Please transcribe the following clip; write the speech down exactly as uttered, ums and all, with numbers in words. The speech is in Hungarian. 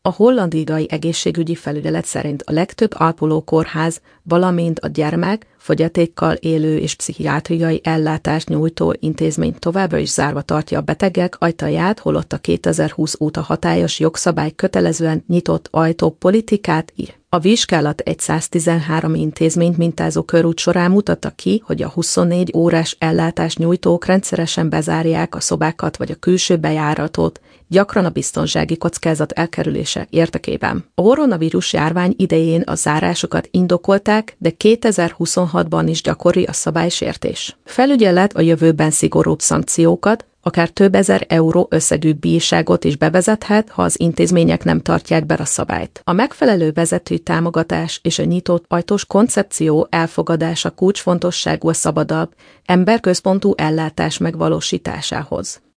A hollandiai egészségügyi felügyelet szerint a legtöbb ápolókórház, valamint a gyermek, fogyatékkal élő és pszichiátriai ellátást nyújtó intézmény továbbra is zárva tartja a betegek ajtaját, holott a kétezer-húsz óta hatályos jogszabály kötelezően nyitott ajtó politikát ír. A vizsgálat egy száztizenhárom intézményt mintázó körút során mutatta ki, hogy a huszonnégy órás ellátást nyújtók rendszeresen bezárják a szobákat vagy a külső bejáratot, gyakran a biztonsági kockázat elkerülése érdekében. A koronavírus járvány idején a zárásokat indokolták, de kétezer-huszonhatban is gyakori a szabálysértés. Felügyelet a jövőben szigorúbb szankciókat, akár több ezer euró összegű bírságot is bevezethet, ha az intézmények nem tartják be a szabályt. A megfelelő vezetői támogatás és a nyitott ajtós koncepció elfogadása kulcsfontosságú a szabadabb, emberközpontú ellátás megvalósításához.